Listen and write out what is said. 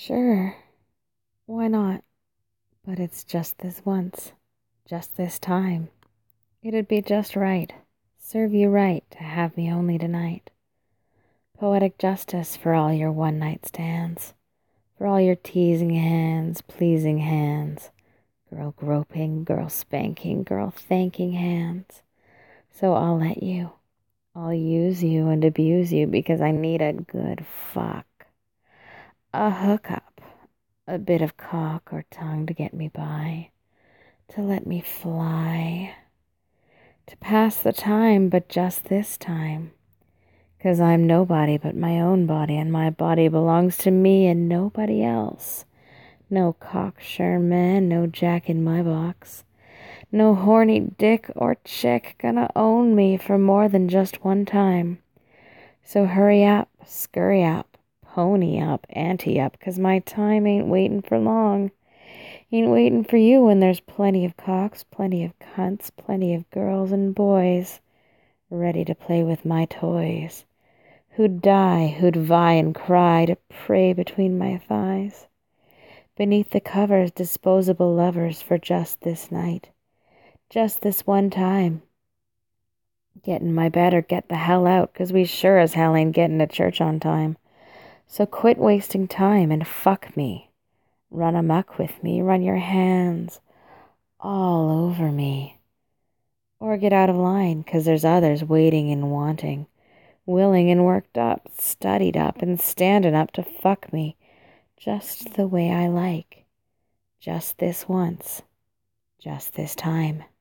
Sure, why not? But it's just this once, just this time. It'd be just right, serve you right to have me only tonight. Poetic justice for all your one-night stands, for all your teasing hands, pleasing hands, girl groping, girl spanking, girl thanking hands. So I'll use you and abuse you because I need a good fuck. A hookup, a bit of cock or tongue to get me by, to let me fly, to pass the time, but just this time. 'Cause I'm nobody but my own body, and my body belongs to me and nobody else. No cocksure man, no jack in my box. No horny dick or chick gonna own me for more than just one time. So hurry up, scurry up, pony up, ante up, 'cause my time ain't waitin' for long. Ain't waitin' for you when there's plenty of cocks, plenty of cunts, plenty of girls and boys ready to play with my toys. Who'd die, who'd vie and cry to pray between my thighs. Beneath the covers, disposable lovers for just this night. Just this one time. Get in my bed or get the hell out, 'cause we sure as hell ain't getting to church on time. So quit wasting time and fuck me. Run amok with me, run your hands all over me. Or get out of line, 'cause there's others waiting and wanting, willing and worked up, studied up and standing up to fuck me just the way I like. Just this once, just this time.